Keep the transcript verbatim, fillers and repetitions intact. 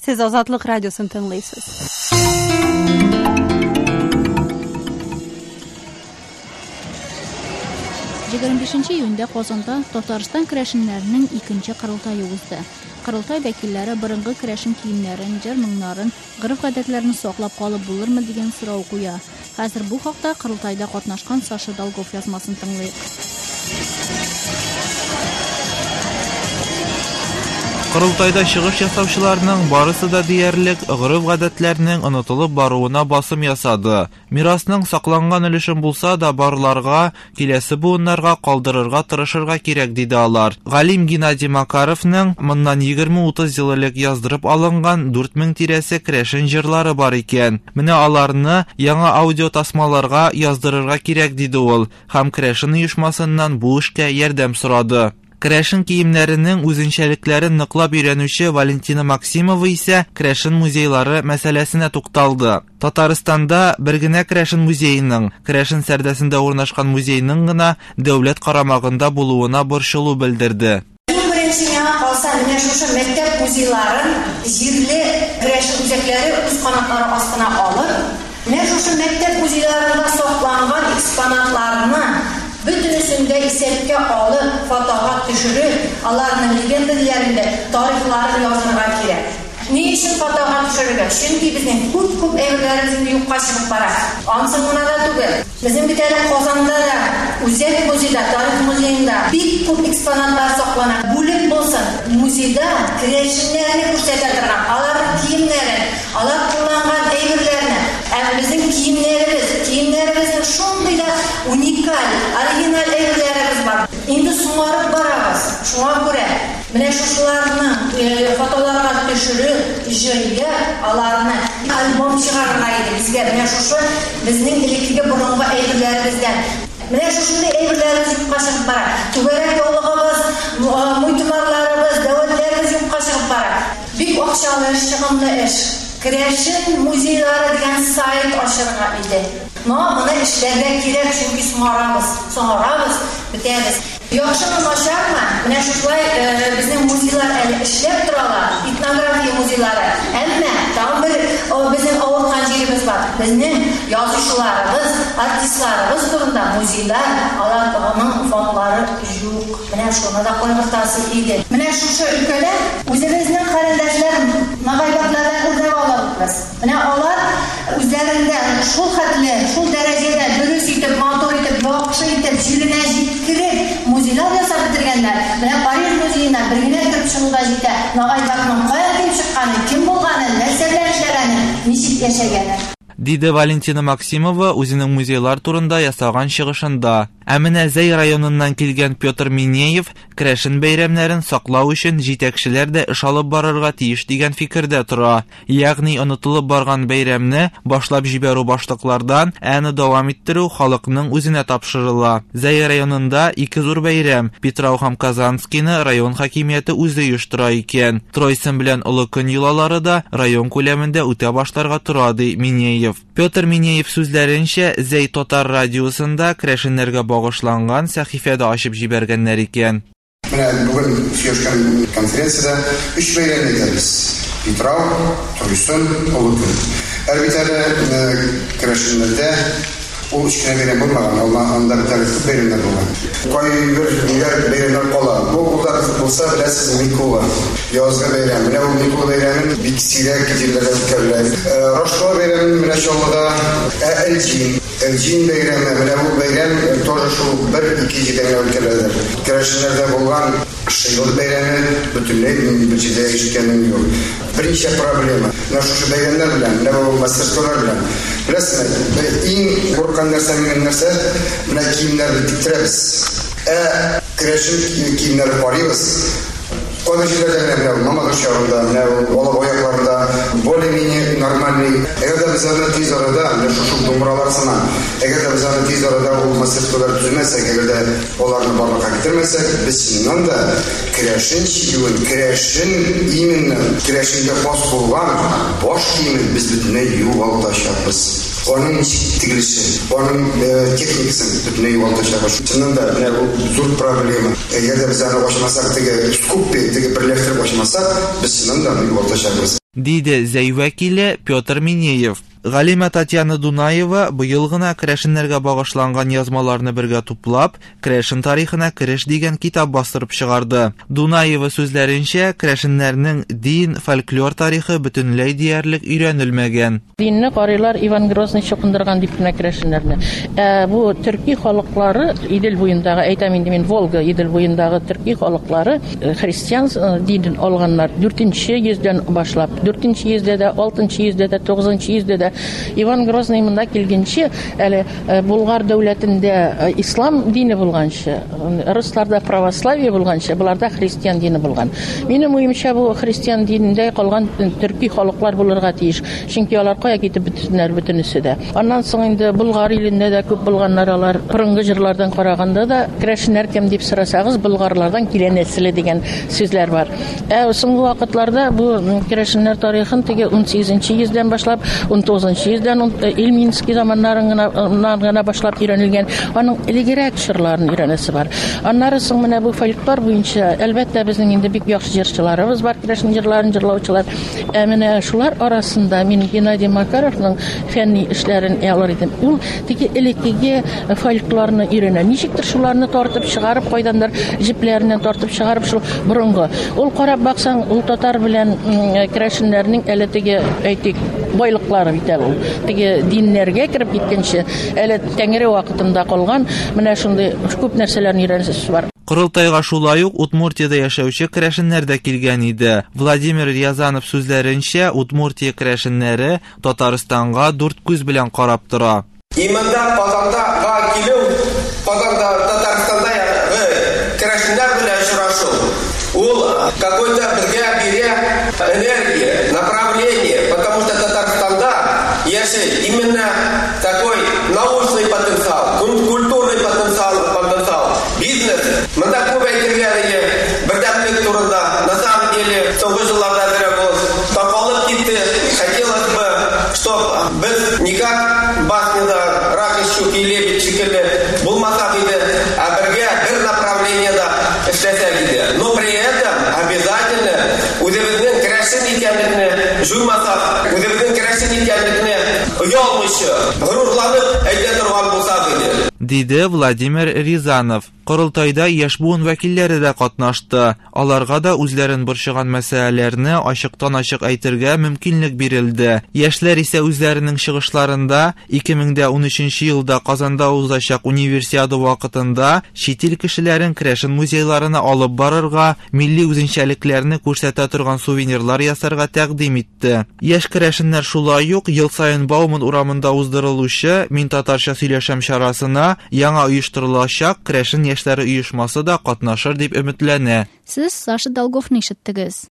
Siz Azadlık Radyosu'nu dinleysiniz. yigirma beshinchi iyunda Qozonda Tatariston kirashinlarining ikkinchi qurultoyi o'tdi. Qurultoy vakillari birinchi kirashin kiyimlarini, jarmonlarini, urf-odatlarini saqlab qolib bo'larmi degan so'rov qo'ya. Hozir bu haqda qurultoyda qatnashgan Sasha Dolgov yozmasini tinglaylik. Qurultayda шығыш ясаучыларның барысы да диярлек гырыф-гадәтләрнең онытылып баруына басым ясады. Мирасның сакланган өлешен булса да барларга, киләсе буыннарга калдырырга тырышырга кирәк диде алар. Галим Геннадий Макаровның моннан егерме-утыз ел элек яздырып алынган дүрт мең тирәсе керәшен җырлары бар икән. Менә аларны яңа аудио тасмаларга яздырырга кирәк диде ул. Һәм керәшен оешмасыннан бу эшкә ярдәм сорады. Керәшен киемнәренең үзенчәлекләрен ныклап өйрәнүче Валентина Максимова исә керәшен музейлары мәсьәләсенә тукталды. Татарстанда бер генә керәшен музейның, керәшен сәрдәсендә урнашкан музейның гына дәүләт карамагында булуына борчылу белдерде. Беренчегә калса, менә шушы мәктәп музейларын җирле керәшен үзәкләре үз канатлары астына алып, менә шушы мәктәп музейларында сакланган экспонатларны bütünüsünde исәпкә алып, фотога төшереп, аларның легендаларында тарихларын язырга кирәк. Ни өчен фотога төшерергә? Чөнки безнең күп-күп әйберләребез юкка чыгып бара. Ансын гына да түгел. Безнең бит әле Казанда да, Үзәк музейда, тарих музеенда бик күп экспонатлар саклана. Бүлек булсын, музейда керәшеннәрне күрсәтә торган, аларның киемнәрен, алар кулланган әйберләрне, ә безнең киемнәребез, киемнәребезнең шундый да уникаль, оригинал әйберләребез бар. Инде суңарып барабыз. Шуңа күрә менә шушыларны фотоларга төшереп, җыйып, аларны альбом чыгарырга иде безгә. Менә шушы безнең элекке борынгы әйберләребездән. Менә шушындай әйберләребез юкка чыгып бара. Түгәрәк яулыгыбыз, муйтумарларыбыз, дәвәтләребез юкка чыгып бара. Бик акчалы, чыгымлы эш. Керәшен музейлары дигән сайт ачырга иде. Но моны эшләргә кирәк, чөнки соңарабыз, соңарабыз, бетәбез. Яхшымы, начармы? Менә шулай безнең музейлар әле эшләп торалар, этнография музейлары. Әмма тагын бер безнең авырткан җиребез бар. Безнең язучыларыбыз, артистларыбыз турында музейлар, аларның фондлары юк. Менә шуны да кайгыртасы иде. Менә шушы өлкәдә үзебезнең календашлар нагайбатлардан үрнәк алабыз. Менә алар үзләрендә шул хәтле, шул дәрәҗәдә дөрес итеп, матур итеп, яхшы итеп, җиренә җиткереп музейлар ясап бетергәннәр. Менә Париж музеена бер генә кертеп чыгуда җитә. Нагайбатның кая килеп чыкканы, кем булганын, нәрсә белән эшләгәнен, ничек яшәгәнен диде Валентина Максимова үзенең музейлар турында ясаган чыгышында. Ә менә Зәй районыннан килгән Петр Минеев керәшен бәйрәмнәрен саклау өчен җитәкчеләр дә эш алып барырга тиеш дигән фикердә тора. Ягъни онытылып барган бәйрәмне башлап җибәрү башлыклардан, аны дәвам иттерү халыкның үзенә тапшырыла. Зәй районында ике зур бәйрәм, Петрау һәм Казанскийны район хакимияте үзе оештыра икән. Тройсын белән Олы көн йолалары да район күләмендә үтә башларга тора, ди Минеев. Петр Минеев сүзләренчә, Зәй татар радиосында керәшеннәргә багышланган сәхифәдә ачып җибәргәннәр икән. Менә бүген сөйләшкән конференциядә өч бәйрәм итәбез. Петрау, Тройсын, Олы көн. Әлбәттә, керәшеннәрдә ул өч кенә бәйрәм булмаган, анда тарихи бәйрәмнәр булган. Кайбер бәйрәмнәр кала. Бу булар булса, беләсез, Микола. Язгы бәйрәм. Менә ул Микола бәйрәмен бик сирәк җирләрдә үткәрелә. Рождество бәйрәмен менә шулда Элҗин Элҗин бәйрәме, менә бу бәйрәм тоже шул бер-ике җирдә үткәрелә. Керәшеннәрдә булган Шыйгыр бәйрәме бөтенләй бер җирдә ишеткәнем юк. Беренче проблема. Менә шушы бәйрәмнәр белән, менә бу мастерскалар белән. Беләсезме, иң куркан нәрсә минем нәрсә, менә киемнәрне тиктерәбез. Ә керәшен киемнәре барыбыз. Кайбер җирләрдә менә Мамадыш ярында, менә Алып аякларында более-менее нормальный. Әгәр дә без аны тиз арада, менә шушы думбралар сына, әгәр дә біз аны тиз арада ул мастерскалар төземәсәк, әгәр дә аларны барлыкка китермәсәк, без чыннан да керәшен чигүен, керәшен именно керәшенгә хас булган баш киемен без бөтенләй югалтачакбыз. Onun тигелеше, onun техникасын бөтенләй югалтачакбыз. Чыннан да менә бу зур проблема. Әгәр дә без аны ачмасак, теге скуппе, теге берләштереп ачмасак, без чыннан да югалтачакбыз. Диде зәй вәкиле Петр Минеев. Галима Татьяна Дунаева быел гына керәшеннәргә багышланган язмаларны бергә туплап, керәшен тарихына кереш дигән китап бастырып чыгарды. Дунаева сүзләренчә, керәшеннәрнең дин, фольклор тарихы бөтенләй диярлек өйрәнелмәгән. Динне карыйлар Иван Грозный чукындырган дип кенә керәшеннәрне. Ә бу төрки халыклары Идел буендагы, әйтәм инде мин, Волга Идел буендагы төрки халыклары христиан динен алганнар. дүртенче йөздән башлап, дүртенче йөздә дә, алтынчы йөздә дә, тугызынчы йөздә дә Иван Грозный монда килгәнче, әле Булгар дәүләтендә ислам дине булганчы, русларда православие булганчы, буларда христиан дине булган. Минем уемча бу христиан динендә калган төрки халыклар булырга тиеш. Чөнки алар кая китеп бетсеннәр бөтенесе дә. Аннан соң инде Булгар илендә дә күп булганнар алар. Бұрынғы җырлардан караганда да керәшеннәр кем дип сорасагыз, болгарлардан килгән нәселе дигән сүзләр бар. Ә соңгы вакытларда бу керәшеннәр тарихын теге ун сигезенче йөздән башлап, ун тугызынчы йөздән Илминский заманнарыннан гына башлап өйрәнелгән, аның элегрәк җырларын өйрәнәсе бар. Аннары соң менә бу фольклор буенча, әлбәттә безнең инде бик яхшы җырчыларыбыз бар, керәшен җырларын җырлаучылар. Ә менә шулар арасында мин Геннадий Макаровның фәнни эшләрен ялыр идем. Ул теге элеккеге фольклорны өйрәнә. Ничектер шуларны тартып чыгарып, кайдандыр җипләреннән тартып чыгарып, шул борынгы. Ул карап баксаң, ул татар белән керәшеннәрнең әле теге әйтик байлыклары бит ул. Теге диннәргә кирип киткәнче, әле тәңре вакытында калган, менә шундый күп нәрсәләрне өйрәнәсе бар. Кырылтайга шулай ук Удмуртиядә яшәүче керәшеннәр дә килгән иде. Владимир Рязанов сүзләренчә, Удмуртия керәшеннәре Татарстанга дүрт күз белән карап тора. Иманда Казанда килү, Казанда Татарстанда керәшеннәр белән очрашу. Ул какой-то бергә бирә энергия, направление, потому что Татарстанда яшәй именно такой научный потенциал, культурный потенциал, потенциал, бизнес. Монда күп әйтергә бердәмлек турында, на самом деле, соңгы җылларда бере бу тапалып китте. Хотелось бы, чтоб без никак баснада рак и щуки лебедь шикелле булмасак иде, а бергә бер направлениедә эшләсәк иде. Но при этом обязательно үзебезнең керәшен икәнлекне жуймасак, үзебезнең керәшен икәнлекне оялмыйча, горурланып әйтә торган булсак иде. Диде Владимир Рязанов. Кырылтайда яшь буын вәкилләре дә катнашты. Аларга да үзләрен борчыган мәсьәләләрне ачыктан-ачык әйтергә мөмкинлек бирелде. Яшьләр исә үзләренең чыгышларында ике мең ун өченче елда Казанда узачак универсиада вакытында чит ил кешеләрен керәшен музейларына алып барырга, милли үзенчәлекләрне күрсәтә торган сувенирлар ясарга тәкъдим итте. Яшь керәшеннәр шулай ук ел саен Бауман урамында уздырылучы Мин татарча сөйләшәм чарасына яңа оештырылачак керәшен яшьләре оешмасы да катнашыр дип өметләнә. Сез Саша Долговны ишеттегез.